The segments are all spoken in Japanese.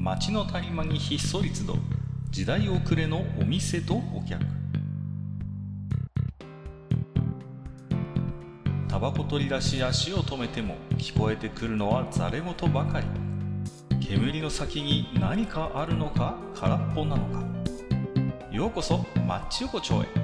街の谷間にひっそり集う時代遅れのお店とお客。タバコ取り出し足を止めても聞こえてくるのはざれ言ばかり。煙の先に何かあるのか空っぽなのか。ようこそマッチ横丁へ。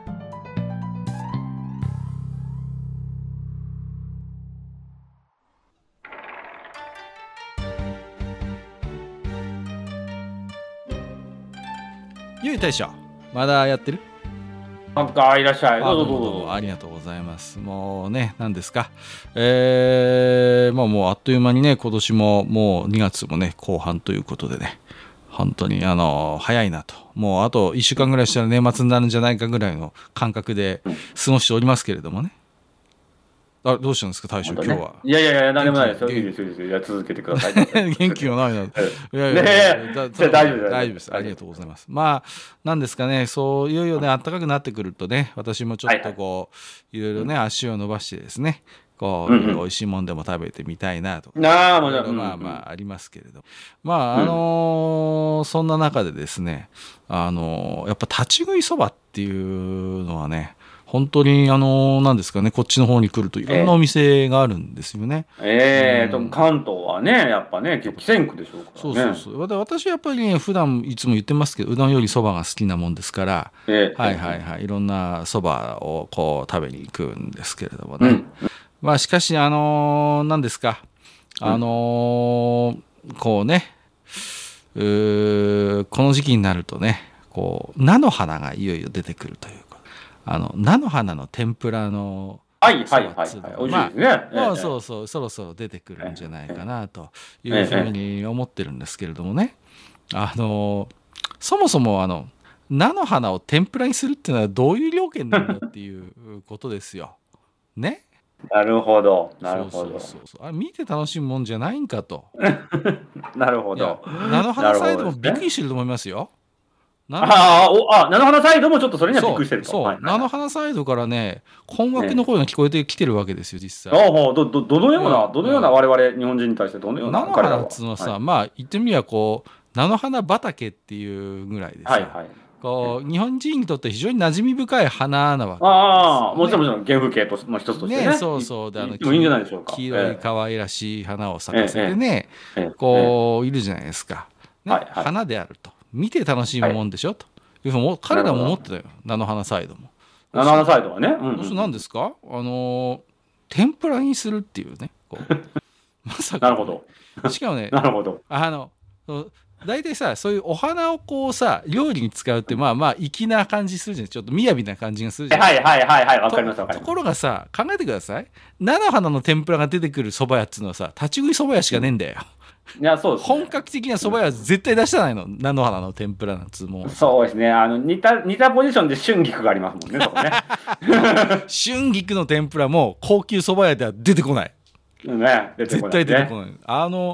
ゆい大将、まだやってる？ なんかいらっしゃい。どうぞどうぞ。 ありがとうございます。もうね、何ですか。もうあっという間にね、今年ももう2月もね、後半ということでね、本当に早いなと。もうあと1週間ぐらいしたら年末になるんじゃないかぐらいの感覚で過ごしておりますけれどもね。あ、どうしたんですか、大将、今日は。 いや、何でもないですよ。いいですよ。いや、続けてください。 元気がないな。いや、 大丈夫です。ありがとうございます。まあ、なんですかね、そう、いよいよね、暖かくなってくるとね、私もちょっとこう、いろいろね、足を伸ばしてですね、こう、美味しいもんでも食べてみたいなとか、まあ、ありますけれど。まあ、そんな中でですね、やっぱ立ち食いそばっていうのはね、本当になんですかね、こっちの方に来るといろんなお店があるんですよね。 関東はね、やっぱね、激戦区でしょうからね。 そう。私はやっぱりね、普段いつも言ってますけど、うどんよりそばが好きなもんですから、いろんなそばをこう食べに行くんですけれどもね。まあしかし何ですか、こうね、この時期になるとね、こう菜の花がいよいよ出てくるという。菜の花の天ぷらの美味しいですね。 そうそろそろ出てくるんじゃないかなというふうに思ってるんですけれどもね。そもそも菜の花を天ぷらにするっていうのはどういう了見なんだっていうことですよ。ね。 なるほど。 そう見て楽しむもんじゃないんかと。 なるほど。 菜の花サイドもびっくりしてると思いますよ。 菜の花サイドもちょっとそれにはびっくりしてると。 そう、菜の花サイドからね、困惑の声が聞こえてきてるわけですよ、実際。 どのような我々日本人に対してどのような菜の花っつうのはさ、まあ言ってみればこう菜の花畑っていうぐらいでさ、こう日本人にとって非常に馴染み深い花なわけですよね。 もちろん原風景の一つとしてね。 そうでいいんじゃないでしょうか。 黄色い可愛らしい花を咲かせてね、こういるじゃないですか。花であると。見て楽しむもんでしょというふうに彼らも思ってたよ、菜の花サイドも。 菜の花サイドはね。 何ですか、天ぷらにするっていうね、こうまさか、 なるほど。 しかもね、 なるほど。 大体さ、そういうお花をこうさ料理に使うってまあ粋な感じするじゃん。ちょっと雅な感じがするじゃん。 わかります。 ところがさ、考えてください。菜の花の天ぷらが出てくる蕎麦屋っつうのはさ、立ち食い蕎麦屋しかねえんだよ。 いや、そうですね。 本格的な蕎麦屋は絶対出してないの。菜の花の天ぷらなんつうもん。 そうですね。似たポジションで春菊がありますもんね、そこね。 春菊の天ぷらも高級蕎麦屋では出てこない。絶対出てこない。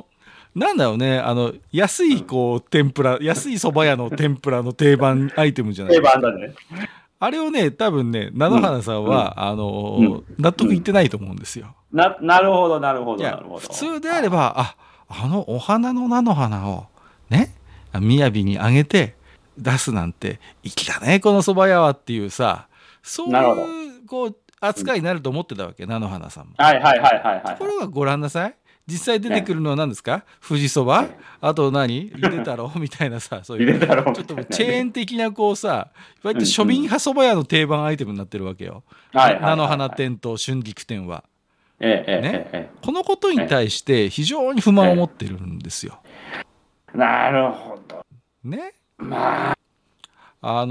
なんだろうね、安い天ぷら、安い蕎麦屋の天ぷらの定番アイテムじゃないですか。定番だね。 あれをね、多分ね、菜の花さんは、納得いってないと思うんですよ。 なるほど。 普通であれば、お花の菜の花をね、雅にあげて出すなんて粋だね、この蕎麦屋はっていうさ、そういう扱いになると思ってたわけ、菜の花さんも。ところがご覧なさい。実際出てくるのは何ですか？富士そば、あとゆで太郎みたいなさ、そういうちょっとチェーン的なこうさ、いわゆる庶民派そば屋の定番アイテムになってるわけよ。菜の花店と春菊店は。このことに対して非常に不満を持ってるんですよ。 なるほど。 ね。 まあ。 こ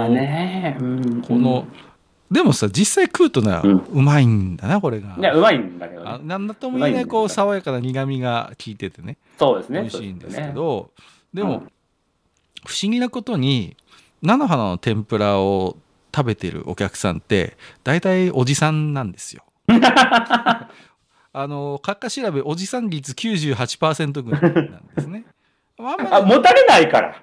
のでもさ、実際食うとね、うまいんだな、これが。 いや、うまいんだけどね。 なんだとも言えないこう爽やかな苦みが効いててね。 そうですね。 美味しいんですけど、でも不思議なことに菜の花の天ぷらを食べてるお客さんって大体おじさんなんですよ。閣下調べおじさん率 98% ぐらいなんですね。 もたれないから。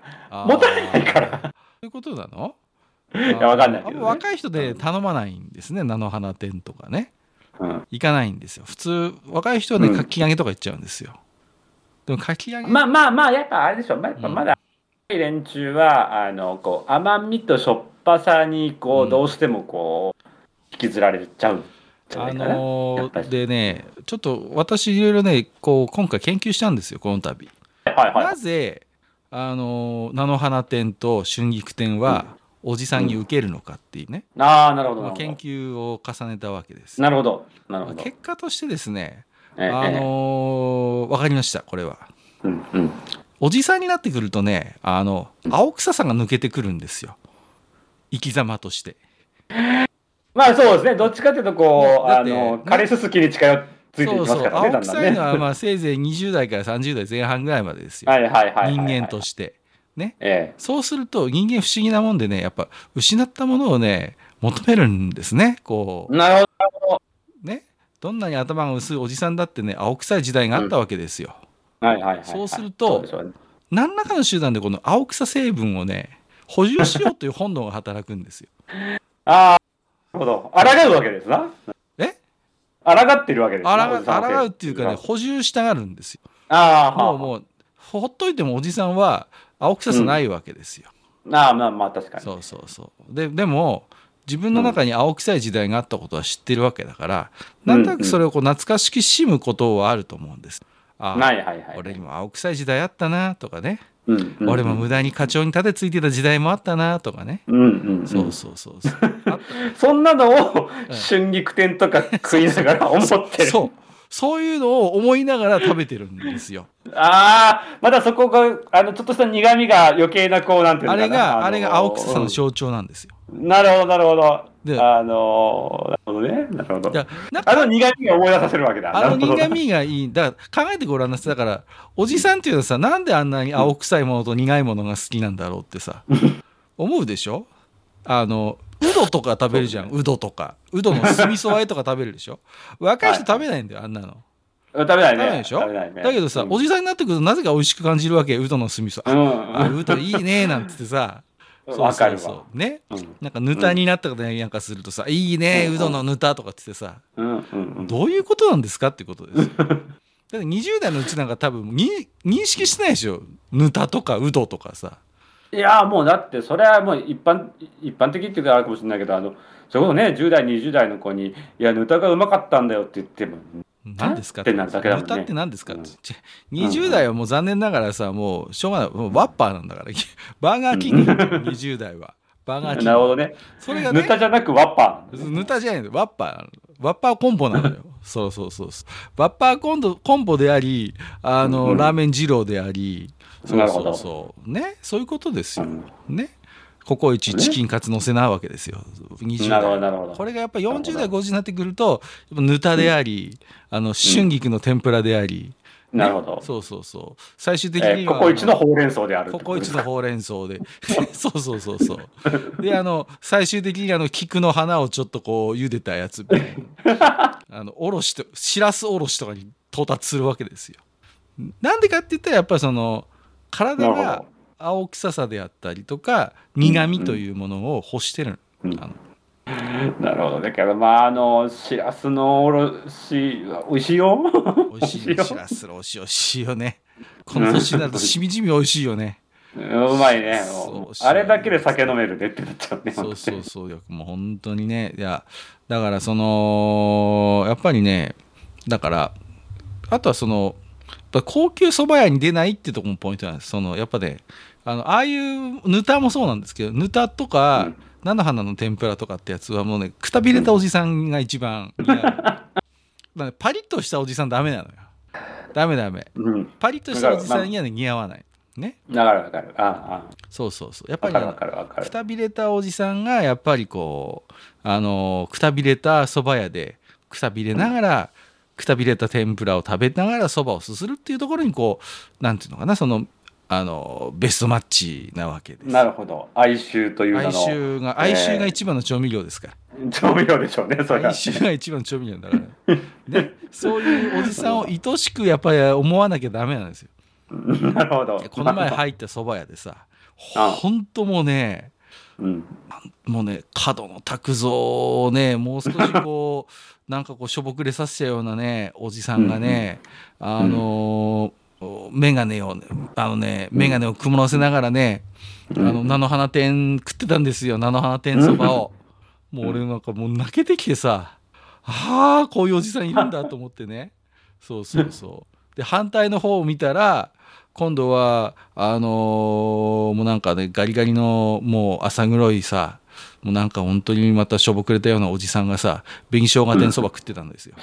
そういうことなの？ いや、わかんないけどね。 若い人で頼まないんですね、菜の花店とかね。行かないんですよ。普通若い人はね、かき揚げとか行っちゃうんですよ。 でもかき揚げ、 まあまあまあ、やっぱあれでしょ。やっぱうんまだ、連中は、こう、甘みとしょっぱさに、こう、 うんどうしてもこう、引きずられちゃうんじゃないかな。やっぱり。 でね、ちょっと私いろいろね、こう今回研究したんですよ、この度。 はいはい。 なぜ菜の花店と春菊店はおじさんに受けるのかっていうね、 ああ、なるほど、なるほ研ど。 究を重ねたわけです。 なるほど、なるほど。 結果としてですね、 ええわかりました、これは。 うんうん。 おじさんになってくるとね、青臭さが抜けてくるんですよ、生き様として。 まあそうですね。どっちかというと、こう、 だって枯れすすきに近づいていきそうそう、 ますからね、 青だんだんね。 臭いのはまあせいぜい20代から30代前半ぐらいまでですよ、 はいはいはいはいはい。 人間としてね。 ええ。 そうすると人間不思議なもんでね、やっぱ失ったものをね求めるんですね。こなるほうね、どんなに頭が薄いおじさんだってね、青臭い時代があったわけですよ。 ど。はいはいはいはい。 そうするそうとでしょうね。 何らかの手段でこの青臭成分をね補充しようという本能が働くんですよ。 ああ、なるほど。抗うわけですな。 え？ 抗ってるわけですな。おじさんのせい抗うっていうかね、補充したがるんですよ。 ああ、 もうほっといてもおじさんは青臭さないわけですよ。 ああ、まあまあ確かに。 そうそうそう。でも自分の中に青臭い時代があったことは知ってるわけだから、なんとなくそれをこう懐かししむことはあると思うんです。ああ、 はいはいはい。 俺にも青臭い時代あったなとかね、 うんうん、 俺も無駄に課長に盾ついてた時代もあったなとかね、 うんうんうん、 そうそうそうそうあっそんなのを春菊天とか食いながら思ってる。 そういうのを思いながら食べてるんですよ。 ああ、まだそこがちょっとした苦味が余計なこうなんていうのかな。 あれが青臭さの象徴なんですよ。 なるほどなるほど。 でなるほどね。なるほど。 苦味が思い出させるわけだ。 苦味がいい。だから考えてごらんなさい。だからおじさんっていうのはさ、なんであんなに青臭いものと苦いものが好きなんだろうってさ思うでしょ。うどとか食べるじゃん。うどとかうどの酢味噌和えとか食べるでしょ。若い人食べないんだよ、あんなの。 食べないね。 食べないでしょ。 ね、 だけどさ、おじさんになってくるとなぜか美味しく感じるわけ。うどの酢味噌。うどいいねなんつってさ。 わかるわ。 ね、なんかぬたになったことなんかするとさ、いいね、うどのぬたとかってってさ、どういうことなんですかってことです。だって20代のうちなんか多分認識してないでしょ、ぬたとかうどとかさ。 いやもうだってそれはもう一般的っていうかあるかもしれないけど、それこそね10代20代の子に「いやぬたがうまかったんだよ」って言っても何ですかってなるだけだもんね。 ぬたって何ですかって、20代はもう残念ながらさ、もうしょうがない、もうワッパーなんだからバーガーキング20代はバーガーキング。 なるほどね。 それがね、 ぬたじゃなくワッパー。ぬたじゃないの、ワッパーコンボなのよ。そうワッパーコンボであり、ラーメン二郎であり、そうね、そういうことですよ、ね。ココイチチキンカツのせなわけですよ、20代。これがやっぱり40代50になってくるとぬたであり、春菊の天ぷらであり、 なるほど。 そう最終的にはココイチのほうれん草である。 ココイチのほうれん草でそうで最終的に菊の花をちょっとこう茹でたやつおろしとしらすおろしとかに到達するわけですよ。なんでかって言ったらやっぱりその体が青臭さであったりとか苦味というものを欲してる、 なるほど。だけどまあしらすのおろし美味しいよ。 美味しいよ。しらすのおろし美味しいよね。この年になるとしみじみ美味しいよね。 うまいね。あれだけで酒飲めるねってなっちゃうね。 そうもう本当にね。いやだからそのやっぱりね、だからあとはその高級蕎麦屋に出ないってとこもポイントなんです。そのやっぱね、ああいうぬたもそうなんですけど、ぬたとか、菜の花の天ぷらとかってやつはもうね、くたびれたおじさんが一番似合う。パリッとしたおじさんダメなのよ。ダメ、パリッとしたおじさんには、ね、似合わないね。 わかる。 そうやっぱりくたびれたおじさんがやっぱりこうくたびれた蕎麦屋でくたびれながら、くたびれた天ぷらを食べながらそばをすするっていうところにこうなんていうのかな、そのベストマッチなわけです。 なるほど。哀愁という名の哀愁が一番の調味料ですから。 調味料でしょうね。それ哀愁が一番の調味料だから、ね、そういうおじさんを愛しくやっぱり思わなきゃダメなんですよ。 なるほど。 この前入った蕎麦屋でさ、本当もうね、もうね角野卓造をねもう少しこうなんかこうしょぼくれさせたようなねおじさんがね、 メガネを曇らせながらね、菜の花天食ってたんですよ、菜の花天そばを。もう俺なんかもう泣けてきてさ、こういうおじさんいるんだと思ってね。そうで反対の方を見たら今度はもうなんかねガリガリのもう浅黒いさ、もうなんか本当にまたしょぼくれたようなおじさんがさ紅生姜天そば食ってたんですよ。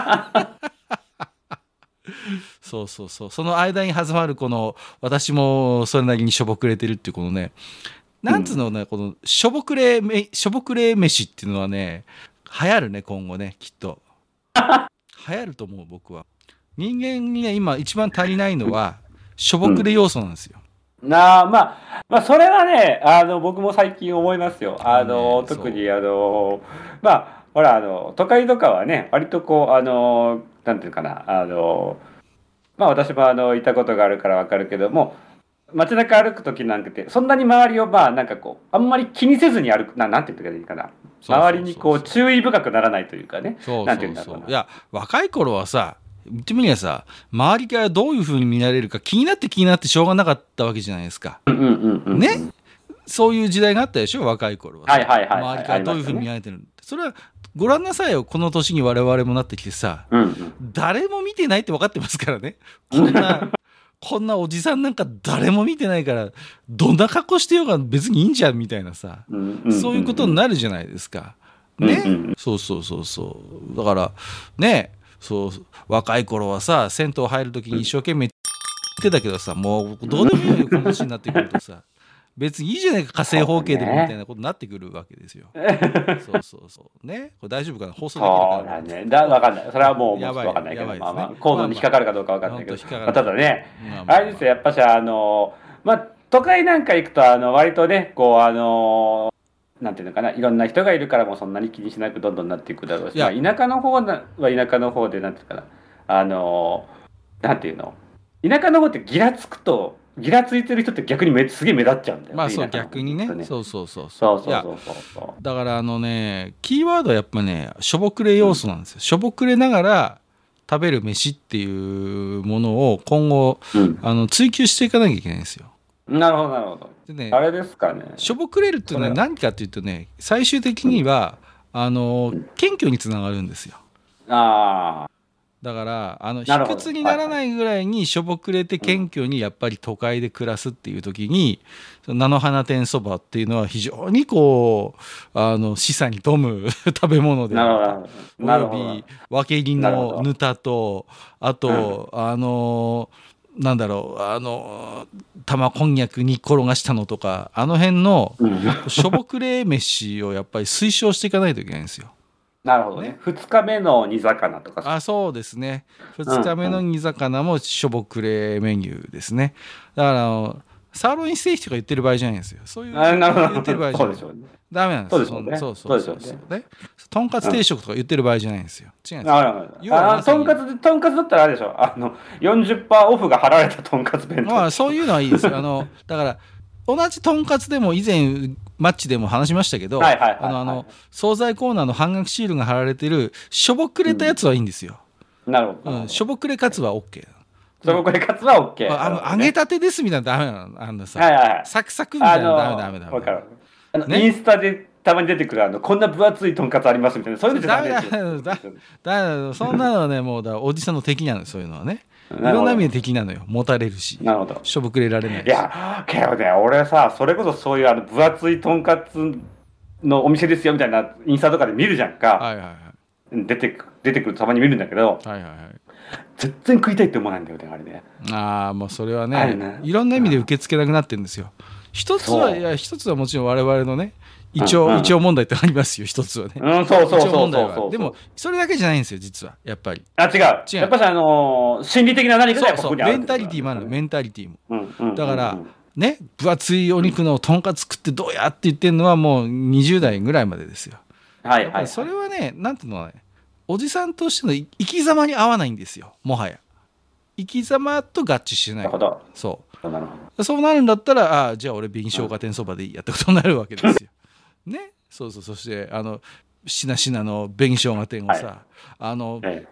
そうその間に挟まるこの私もそれなりにしょぼくれてるっていうこのね、なんつうのね、このしょぼくれ飯っていうのはね流行るね、今後ね、きっと流行ると思う。僕は人間にね今一番足りないのはしょぼくれ要素なんですよ。 まあそれはね僕も最近思いますよ。特にまあほら都会とかはね割とこうなんていうかなまあ私も行ったことがあるから分かるけども、街中歩く時なんてそんなに周りをまあなんかこうあんまり気にせずに歩くなんて言ったらいいかな、周りにこう注意深くならないというかね、なんて言うんだろうな。 いや若い頃はさ言ってみりゃさ、周りからどういう風に見られるか気になってしょうがなかったわけじゃないですか。ね、そういう時代があったでしょ、若い頃は。周りからどういう風に見られてる、それはご覧なさいよ、この年に我々もなってきてさ、誰も見てないって分かってますからね。こんなおじさんなんか誰も見てないからどんな格好してようが別にいいんじゃんみたいなさ、そういうことになるじゃないですか。ね、そうだからね、若い頃はさ銭湯入る時に一生懸命言ってたけどさ、もうどうでもいいよこの年になってくるとさ、別にいいじゃないか火星方形でもみたいなことになってくるわけですよ。そうね、これ大丈夫かな、放送できるかな。 そうだね、分かんない、それはもう分かんないけど、コードに引っかかるかどうか分かんないけど、ただね、あれですよ、やっぱしまあ都会なんか行くと割とねこうなんていうのかな、いろんな人がいるからもうそんなに気にしなくどんどんなっていくだろうし、田舎の方は田舎の方でなんていうかな、なんていうの、田舎の方ってギラついてる人って逆にすげえ目立っちゃうんだよね。 まあそう逆にね、そうだからキーワードはやっぱねしょぼくれ要素なんですよ。しょぼくれながら食べる飯っていうものを今後、追求していかなきゃいけないんですよ。 なるほどでね、あれですかね、 しょぼくれるっていうのは何かっていうとね、最終的には謙虚につながるんですよ。だから卑屈にならないぐらいにしょぼくれて謙虚にやっぱり都会で暮らすっていう時に、菜の花天そばっていうのは非常にこう示唆に富む食べ物であると、およびわけぎのぬたと、あとなんだろう玉こんにゃくに転がしたのとか、あの辺のしょぼくれ飯をやっぱり推奨していかないといけないんですよ。 なるほどね。2日目の煮魚とか。 そうですね。2日目の煮魚もしょぼくれメニューですね。だからサーロインステーキとか言ってる場合じゃないんですよ。そういう言ってる場合じゃない。ダメなんですよ。そうね。とんかつ定食とか言ってる場合じゃないんですよ。違うんですよ。 とんかつだったらあれでしょ。40% オフが払われたとんかつ弁当。 そういうのはいいですよ。だから同じとんかつでも以前マッチでも話しましたけど、惣菜コーナーの半額シールが貼られてるしょぼくれたやつはいいんですよ。 なるほど。 しょぼくれカツは OK。しょぼくれカツは OK。 揚げたてですみたいなのダメなの。さ、サクサクみたいなのダメ。 わかる。インスタでたまに出てくるこんな分厚いとんかつありますみたいな、そういうのじゃダメですよ。そんなのはね、もうおじさんの敵なの、そういうのはね。いろんな意味で敵なのよ。持たれるし、しょぼくれられないし。 いやけどね、俺さ、それこそそういう分厚いとんかつのお店ですよみたいなインスタとかで見るじゃんか。出てくるとたまに見るんだけど、全然食いたいって思わないんだよね、あれね。 もうそれはね、いろんな意味で受け付けなくなってるんですよ。一つはもちろん我々のね、一応問題ってありますよ、一つはね。 そう。 でもそれだけじゃないんですよ、実はやっぱり。 違う。やっぱし心理的な何かがここにある。 メンタリティもあるの、メンタリティも。だからね、分厚いお肉のとんかつ食ってどうやって言ってるのはもう20代ぐらいまでですよ。それはね、なんていうのはね、おじさんとしての生き様に合わないんですよ、もはや。生き様と合致しない。そうなるんだったら、じゃあ俺紅生姜天そばでいいやってことになるわけですよ。ね、そしてしなしなの紅生姜天をさ、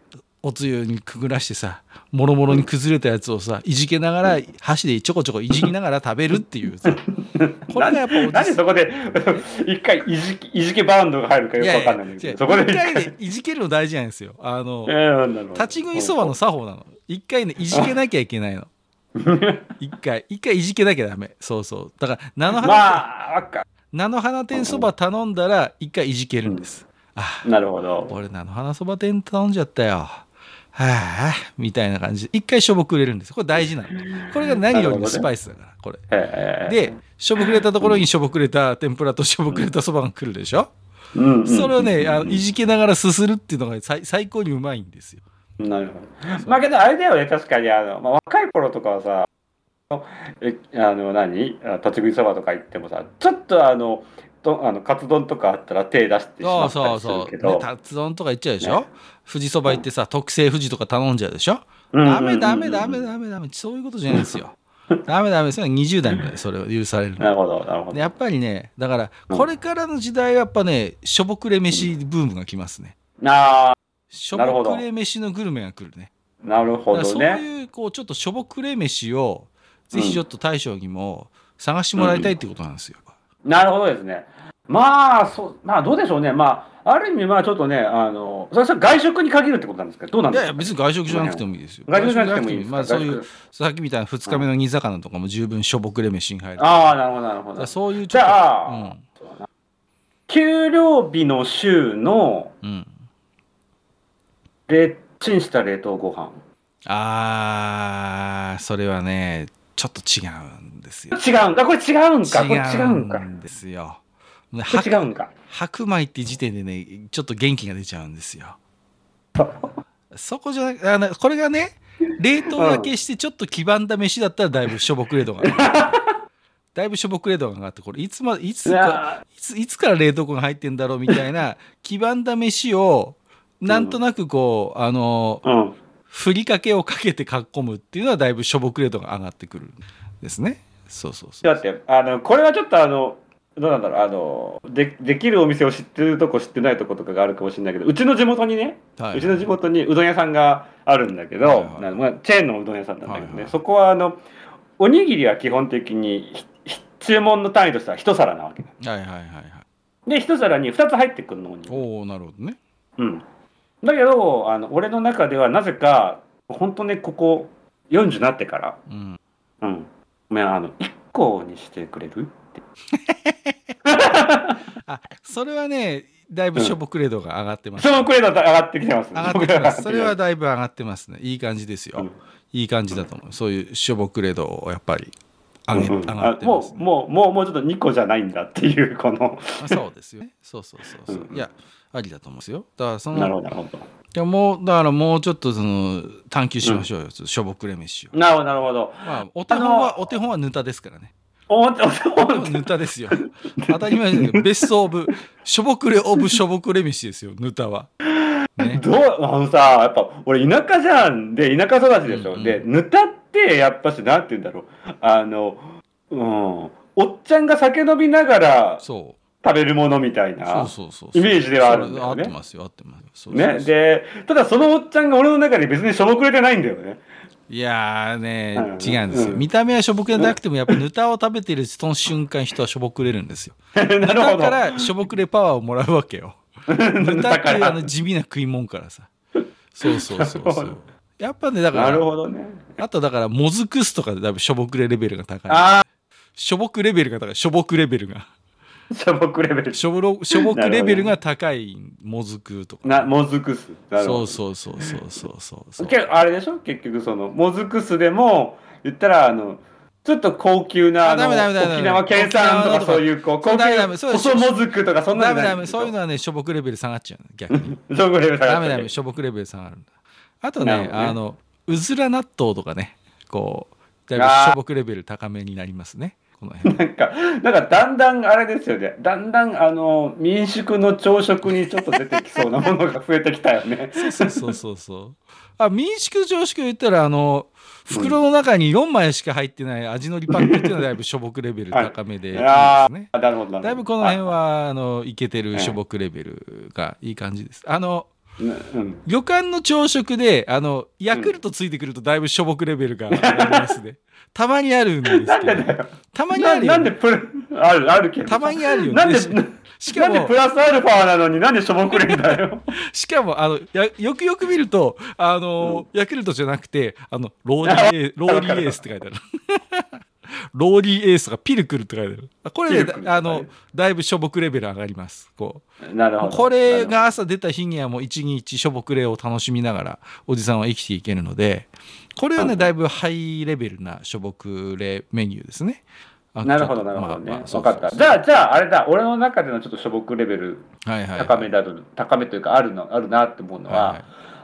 おつゆにくぐらしてさ、もろもろに崩れたやつをさ、いじけながら箸でちょこちょこいじりながら食べるっていうさ、これがやっぱおじなんでそこで一回いじけバウンドが入るかよくわかんないんだけど、そこで一回ねいじけるの大事なんですよ。立ち食いそばの作法なの。一回ねいじけなきゃいけないの。一回いじけなきゃダメ。そうそう。だから菜の花天そば頼んだら一回いじけるんです。 なるほど。 俺菜の花そば天頼んじゃったよ。はあみたいな感じで一回しょぼくれるんです。これ大事なの。これが何よりのスパイスだからこれ。でしょぼくれたところにしょぼくれた天ぷらとしょぼくれたそばが来るでしょ。それをねいじけながらすするっていうのが最高にうまいんですよ。 なるほど。まあけどあれだよね、確かに若い頃とかはさ、立ち食いそばとか行ってもさ、ちょっとカツ丼とかあったら手出してしまったりするけど、 カツ丼とか行っちゃうでしょ。富士そば行ってさ、特製富士とか頼んじゃうでしょ。ダメそういうことじゃないですよ。ダメそれは20代までそれを許される。 なるほど。 やっぱりね、だからこれからの時代はやっぱね、しょぼくれ飯ブームが来ますね。しょぼくれ飯のグルメが来るね。 なるほどね。 そういうちょっとしょぼくれ飯をぜひちょっと大将にも探してもらいたいってことなんですよ。 なるほどですね。まあどうでしょうね。ある意味ちょっとねそれは外食に限るってことなんですか。どうなんですか。 いや別に外食じゃなくてもいいですよ。 外食じゃなくてもいいですか。 そういうさっきみたいな2日目の煮魚とかも十分しょぼくれ飯に入る。 なるほど。 そういうじゃあ、給料日の週のチンした冷凍ご飯。 それはねちょっと違うんですよ。 違うんだ。これ違うんか。 違うんですよ。 これ違うんか。 白米って時点でねちょっと元気が出ちゃうんですよ。そこじゃなくこれがね冷凍焼けしてちょっと黄ばんだ飯だったらだいぶしょぼくれ度が上がる。だいぶしょぼくれ度が上がって、これいつから冷凍庫が入ってんだろうみたいな黄ばんだ飯をなんとなくふりかけをかけてかっこむっていうのはだいぶしょぼくれ度が上がってくるんですね。そう。 だってこれはちょっとどうなんだろうできるお店を知ってるとこ知ってないとことかがあるかもしれないけど、うちの地元にね、うちの地元にうどん屋さんがあるんだけど、チェーンのうどん屋さんなんだけどね、そこはおにぎりは基本的に注文の単位としては一皿なわけ。で一皿に2つ入ってくるのに。 なるほどね。 だけど俺の中ではなぜか本当ねここ40になってから1個にしてくれるってそれはねだいぶしょぼくれ度が上がってます。 しょぼくれ度上がってきてます。 それはだいぶ上がってますね。いい感じですよ。いい感じだと思う。そういうしょぼくれ度をやっぱり上がってますね。 もうちょっと2個じゃないんだっていうこのそうですよね。そう。いやありだと思うんですよ。だからなるほど。 だからもうちょっと探求しましょうよ。しょぼくれ飯を。 なるほど。 お手本はぬたですからね。ぬたですよ。当たり前ですけどベストオブしょぼくれオブしょぼくれ飯ですよ。ぬたは。 ね、やっぱ俺田舎じゃんで田舎育ちでしょ。でぬたってやっぱしなんて言うんだろうおっちゃんが酒飲みながら食べるものみたいなイメージではあるんだよね。 合ってますよ。 ね、でただそのおっちゃんが俺の中で別にしょぼくれてないんだよね。 いやーね違うんですよ。見た目はしょぼくれなくてもやっぱぬたを食べてるその瞬間人はしょぼくれるんですよ。だからしょぼくれパワーをもらうわけよ。ぬたっていう地味な食い物からさ。そう。やっぱねだから。 なるほどね。 あとだからもずくすとかでだいぶしょぼくれレベルが高い。しょぼくレベルが高い。しょぼくレベルが。 しょぼくレベル。 しょぼくレベルが高いもずくとか。 もずくす。 そう。 あれでしょ結局もずくすでも言ったらちょっと高級な沖縄県産とかそういう高級細もずくとかそんなのダメ。 そういうのはねしょぼくレベル下がっちゃう逆に。 しょぼくレベル下がっちゃう。 ダメしょぼくレベル下がる。あとねうずら納豆とかねだいぶしょぼくレベル高めになりますね。この辺なんかだんだんあれですよね。だんだん民宿の朝食にちょっと出てきそうなものが増えてきたよね。 そう。民宿朝食言ったら袋の中に4枚しか入ってない味のりパックっていうのはだいぶしょぼくレベル高めでいいですね。だいぶこの辺はイケてるしょぼくレベルがいい感じです。 旅館の朝食でヤクルトついてくるとだいぶしょぼくレベルが上がりますね。たまにあるんですけど。たまにあるよ。 なんであるけど。 たまにあるよね。 しかもなんでプラスアルファなのになんでしょぼくれんだよ。 しかもよくよく見るとヤクルトじゃなくてローリーエースって書いてある。ローリーエースとかピルクルって書いてある。これでだいぶしょぼくレベル上がります。 なるほど。 これが朝出た日にはもう一日しょぼくれを楽しみながらおじさんは生きていけるので、これはねだいぶハイレベルなしょぼくれメニューですね。 なるほどなるほどね。分かった。じゃああれだ、俺の中でのちょっとしょぼくレベル高めというかあるなって思うのは、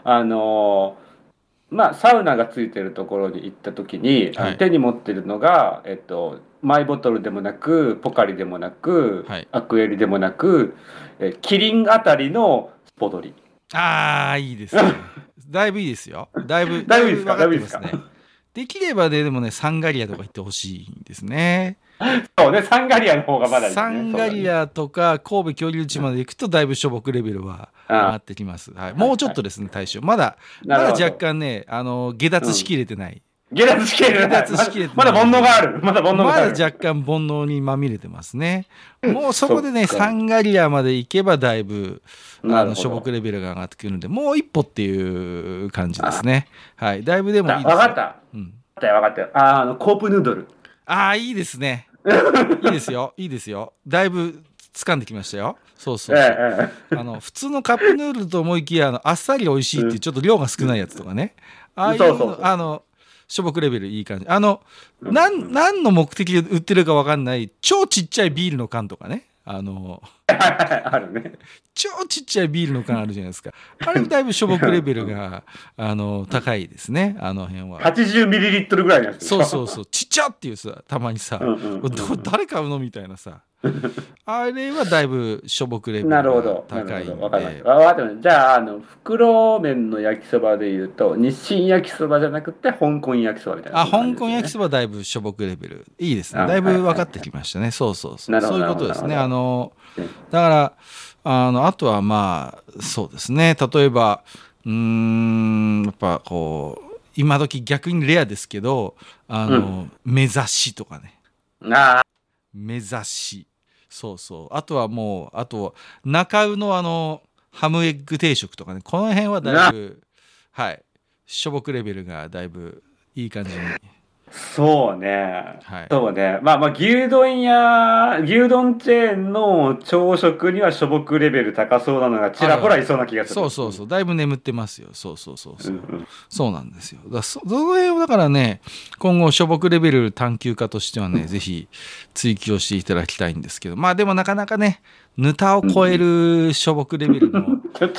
サウナがついてるところに行った時に、手に持ってるのがマイボトルでもなくポカリでもなく、アクエリでもなく、キリンあたりのスポドリ。 いいですね。だいぶいいですよ。だいぶ分かってますね。できればね、でもね、サンガリアとか行ってほしいんですね。 そうね、サンガリアの方がまだいいね。 サンガリアとか神戸恐竜地まで行くとだいぶしょぼくレベルは上がってきます。もうちょっとですね、大将。まだ若干ね、下脱しきれてない。 下脱しきれてない。まだ煩悩がある。まだ若干煩悩にまみれてますね。もうそこでね、サンガリアまで行けばだいぶしょぼくレベルが上がってくるので、もう一歩っていう感じですね。はい、だいぶでもいいですよ。 分かった。分かったよ。コープヌードル。 いいですね。いいですよ。いいですよ。だいぶ掴んできましたよ。そう。普通のカップヌードルと思いきやあっさり美味しいっていうちょっと量が少ないやつとかね。しょぼくレベルいい感じ。何の目的で売ってるか分かんない超ちっちゃいビールの缶とかね。 あるね。 超ちっちゃいビールの缶あるじゃないですか。あれだいぶしょぼくレベルが高いですね。辺は。 80ミリリットルぐらいのやつ。 そう。ちっちゃっていうさ、たまにさ、誰買うのみたいなさ。あれはだいぶしょぼくレベルが高いんで。 分かりました。じゃあ袋麺の焼きそばでいうと日清焼きそばじゃなくて香港焼きそばみたいな、 香港焼きそばだいぶしょぼくレベルいいですね。だいぶ分かってきましたね。そういうことですね。だからあとはそうですね。例えばやっぱ今時逆にレアですけど目指しとかね。目指し。あとは中尾のハムエッグ定食とかね。この辺はだいぶしょぼくレベルがだいぶいい感じに。 そうね。そうね。牛丼チェーンの朝食にはしょぼくレベル高そうなのがちらほらいそうな気がする。 そう。だいぶ眠ってますよ。そうなんですよ。その辺をだからね、今後しょぼくレベル探求家としてはね、ぜひ追求をしていただきたいんですけど、でもなかなかね、ヌタを超えるしょぼくレベルの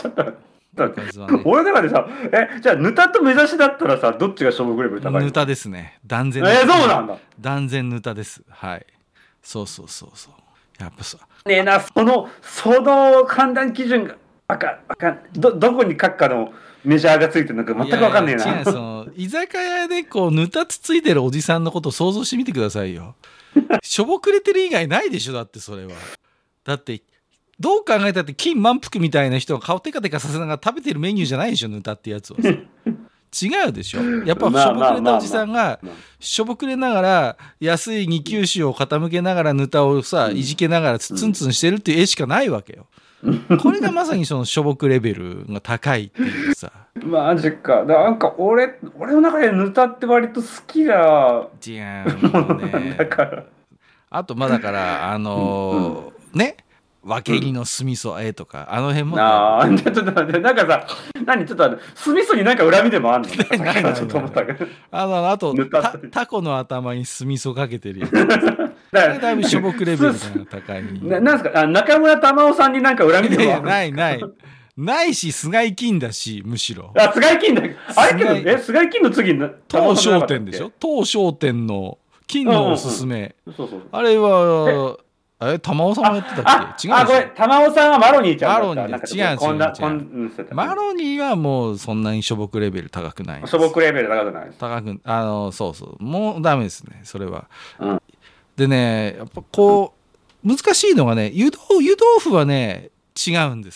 俺の中でさ、じゃあヌタと目指しだったらさ、どっちがしょぼくレベル高いの？ ヌタですね。断然。 そうなんだ。 断然ヌタです。はい。そう。やっぱさ。 ねえな、その判断基準がどこに書くかのメジャーがついてるのか全く分かんねえな。 違う、居酒屋でヌタつついてるおじさんのことを想像してみてくださいよ。しょぼくれてる以外ないでしょ。だってそれは。だってどう考えたって金満腹みたいな人が顔テカテカさせながら食べてるメニューじゃないでしょ。ヌタってやつはさ。違うでしょ。やっぱしょぼくれたおじさんがしょぼくれながら安い二級酒を傾けながらヌタをさいじけながらツンツンしてるっていう絵しかないわけよ。これがまさにそのしょぼくレベルが高いっていうさ。 マジか。なんか俺の中でヌタって割と好きだ。 違うね。 だからあとだからね。分け入りの酢味噌とか辺もちょっと待ってなんかさちょっと酢味噌になんか恨みでもあんの？ないちょっと思ったけどあとタコの頭に酢味噌かけてるやつだいぶしょぼくレベルが高いなんすか中村玉緒さんになんか恨みでもある？ ないし菅井金だしむしろ菅井金だあれけど菅井金の次当商店でしょ。当商店の金のおすすめあれは玉緒さんもやってたっけ？違う。 これ玉緒さんはマロニーちゃんだった。 違う。マロニーはもうそんなにしょぼくレベル高くない。 しょぼくレベル高くない。 そうもうダメですねそれは。でねやっぱ難しいのがね湯豆腐はね違うんですよ。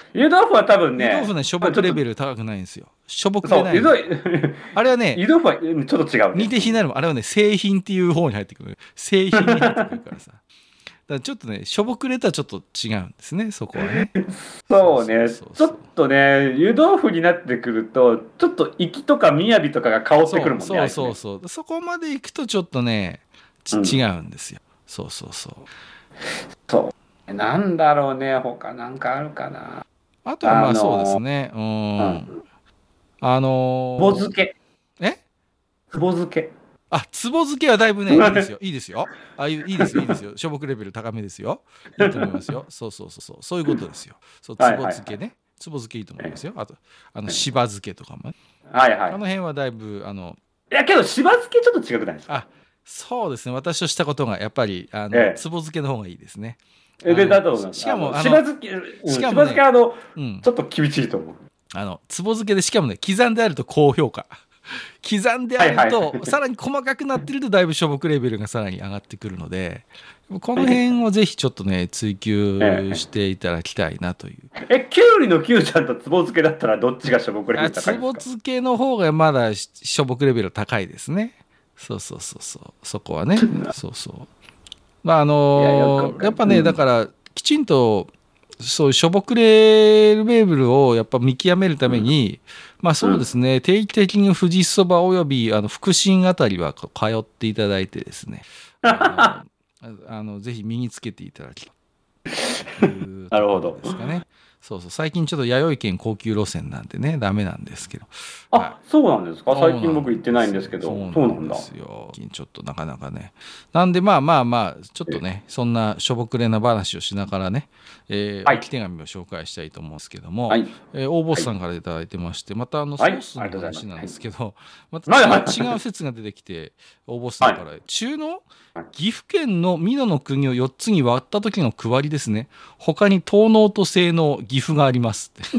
湯豆腐は多分ね、 湯豆腐ね、しょぼくレベル高くないんですよ。しょぼくそう、 れない。あれはね、 湯豆腐はちょっと違う、ね。 似て非なるも、あれはね、製品っていう方に入ってくる。製品に入ってくるからさ。だからちょっとね、しょぼくれとはちょっと違うんですね、そこはね。 そうね、ちょっとね、湯豆腐になってくると、ちょっと粋とか雅とかが香ってくるもんね。 そう。そこまで行くとちょっとね、違うんですよ。そう。 そう。なんだろうね、他なんかあるかな。 あとはまあそうですね。 壺漬け。壺漬け。 壺漬けはだいぶね、いいですよ。いいですよ。いいですよ。しょぼくレベル高めですよ。いいと思いますよ。そう。そういうことですよ。そう、壺漬けね。壺漬けいいと思いますよ。あと、しば漬けとかもね。あの辺はだいぶ、 いや、けど、しば漬けちょっと違くないですか？ そうですね。私としたことが、やっぱり、壺漬けの方がいいですね。 だと思います。 しかも、 しば漬け、ちょっと厳しいと思う。 壺漬けで、しかもね、刻んであると高評価。刻んであると、さらに細かくなってるとだいぶしょぼくレベルがさらに上がってくるので、この辺をぜひちょっとね追求していただきたいなという。 きゅうりのきゅうちゃんとつぼ漬けだったらどっちがしょぼくレベル高いですか？ つぼ漬けの方がまだしょぼくレベル高いですね。そうそこはね。そうまあやっぱね、だからきちんとそういうしょぼくれレベルをやっぱ見極めるために、まあそうですね、定期的に富士そばおよび福神あたりは通っていただいてですね、ぜひ身につけていただきたいというところですかね。そう最近ちょっと弥生県高級路線なんでねダメなんですけど。 そうなんですか？最近僕行ってないんですけど。そうなんですよ。ちょっとなかなかね。なんでまあちょっとねそんなしょぼくれな話をしながらね、置き手紙を紹介したいと思うんですけども、大ボスさんからいただいてまして、またソースの話なんですけど、また違う説が出てきて、大ボスさんから中の岐阜県の美濃の国を4つに割った時の区割りですね。他に東濃と西濃岐阜がありますって。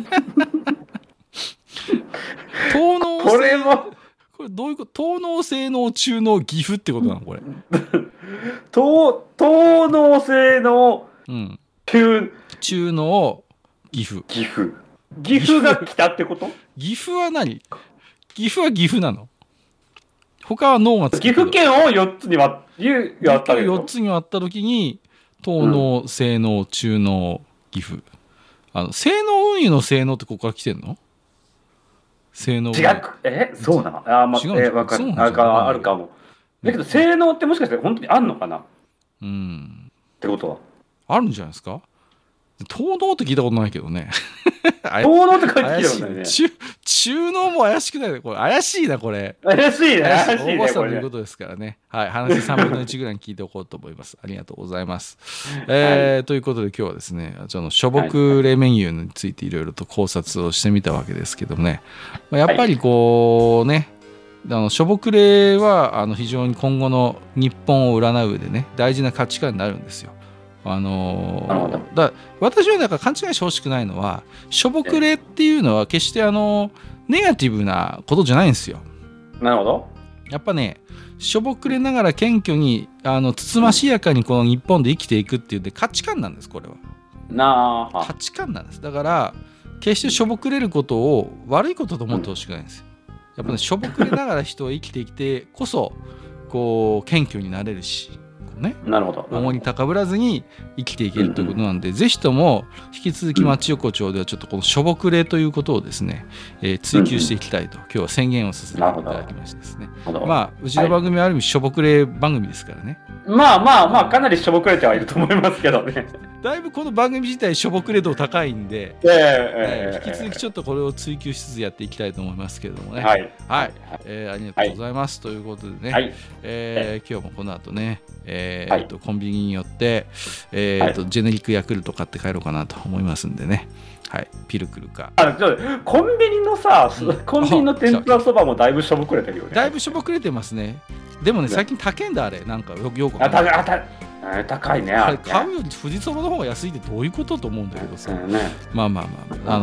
東濃これどういうこと？東濃西濃中濃岐阜ってことなのこれ？ 東濃西濃中濃岐阜が北ってこと？ 岐阜は何？岐阜は岐阜なの？他は脳がつくけど岐阜県を4つに割った時に東濃、西濃、中濃、岐阜。西濃運輸の西濃ってここから来てんの？西濃。 違う。そうなの？違う。わかる。あるかも。だけど西濃ってもしかして本当にあんのかな？ってことは。 あるんじゃないですか？東濃って聞いたことないけどね。 東濃って書いてあるんだよね。 中濃も怪しくない？これ怪しいなこれ。 怪しいね。 大ボスさんということですからね。はい、話3分の1ぐらいに聞いておこうと思います。ありがとうございます。ということで今日はですね、しょぼくれメニューについていろいろと考察をしてみたわけですけどもね、やっぱりこうね、しょぼくれは非常に今後の日本を占う上でね大事な価値観になるんですよ。私はだから勘違いしてほしくないのはしょぼくれっていうのは決してネガティブなことじゃないんですよ。 なるほど。 やっぱねしょぼくれながら謙虚につつましやかにこの日本で生きていくっていう価値観なんです。これは価値観なんです。だから決してしょぼくれることを悪いことと思ってほしくないんですよ。やっぱねしょぼくれながら人は生きてきてこそこう謙虚になれるしね、 なるほど。 重に高ぶらずに生きていけるということなんで、ぜひとも引き続き町横丁ではちょっとこのしょぼくれということをですね、追求していきたいと今日は宣言をさせていただきましてですね、うちの番組はある意味しょぼくれ番組ですからね。 かなりしょぼくれてはいると思いますけどね。 だいぶこの番組自体しょぼくれ度高いんで、引き続きちょっとこれを追求しつつやっていきたいと思いますけれどもね。ありがとうございます、ということでね、今日もこの後ね、コンビニによって、ジェネリックヤクルト買って帰ろうかなと思いますんでね。ピルクルか。 コンビニのコンビニの天ぷらそばもだいぶしょぼくれてるよね。 だいぶしょぼくれてますね。でもね、最近高いんだあれ、なんかよく高いね。 あれ買うより富士そばの方が安いってどういうことと思うんだけどさ。まあ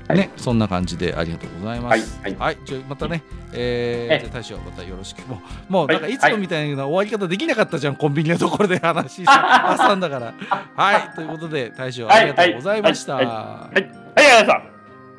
ね、そんな感じでありがとうございます。 はい、 じゃあまたね、じゃあ大将またよろしく。もうなんかいつもみたいな終わり方できなかったじゃん、コンビニのところで話挟んだから。はい、ということで大将ありがとうございました。 はい、ありがとうございました。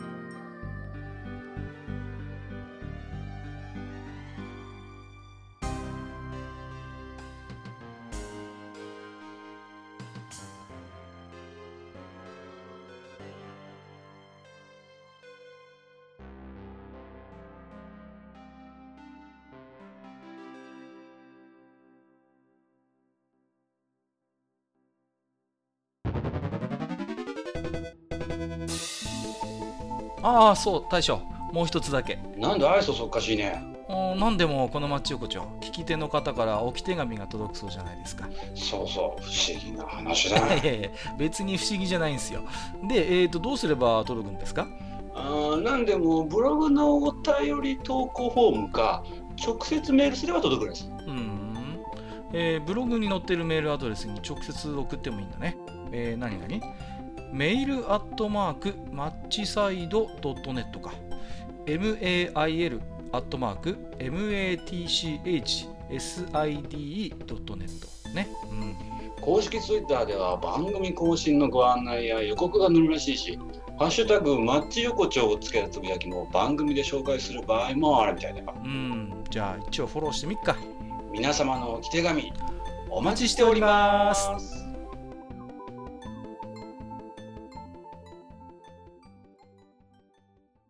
ああ、そう、大将、もう一つだけ。 なんで愛想そっかしいね。 なんでもこの町横丁、聞き手の方から置き手紙が届くそうじゃないですか。 そうそう、不思議な話だね。 いやいや、別に不思議じゃないんですよ。で、どうすれば届くんですか？ なんでもブログのお便り投稿フォームか直接メールすれば届くんです。 ブログに載ってるメールアドレスに直接送ってもいいんだね。何メールアットマークマッチサイドドットネットか。mail アットマーク matchside.net ね。 公式ツイッターでは番組更新のご案内や予告が載るらしいし、ハッシュタグマッチ横丁をつけたつぶやきも番組で紹介する場合もあるみたいだよ。 じゃあ一応フォローしてみっか。 皆様のお手紙おお待ちしております。